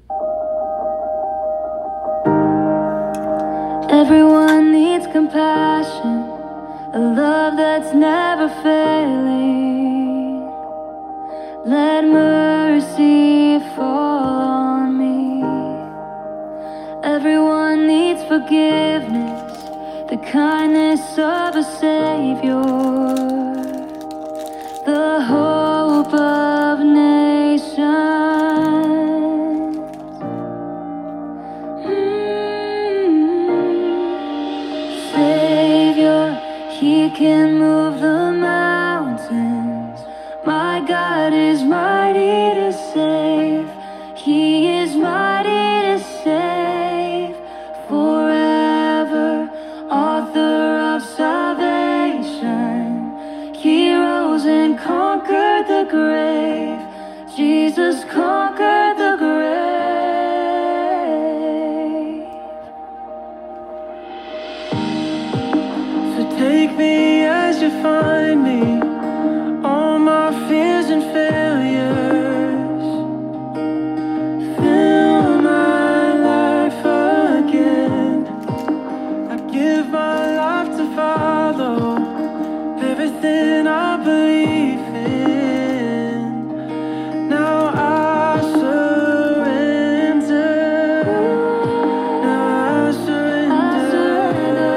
Everyone needs compassion, a love that's never failing. Let mercy fall on me. Everyone needs forgiveness, the kindness of a Savior, the hope of nations. Savior, He can move the mountains. My God is mighty to save. He is mighty to save. Forever, author of salvation. He rose and conquered the grave. Jesus conquered the grave. So take me as you find me, all my fears and failures. Fill my life again. I give my life to follow everything I believe in. Now I surrender. Now I surrender.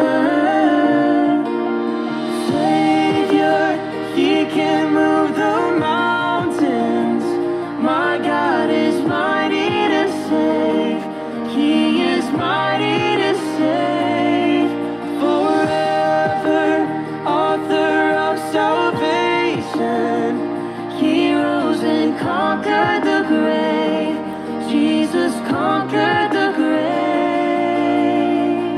Savior, He can move the mountains. My God is mighty to save. He is mighty to save. Forever, author of salvation. He rose and conquered the grave. Jesus conquered the grave.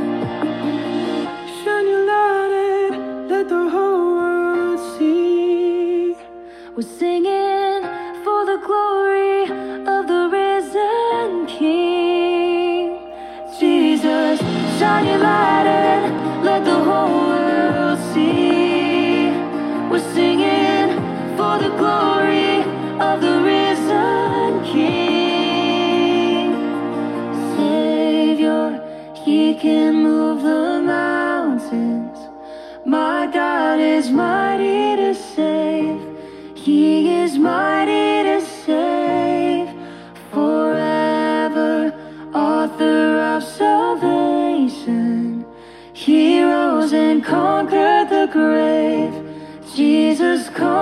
Shine your light and let the whole world see. We're singing for the glory of the risen King. Jesus, shine your light and let the whole world see. We're singing for the glory of the risen King. Savior, He can move the mountains. My God is mighty to save. He is mighty to save. Forever, author of salvation. He rose and conquered the grave. Jesus conquered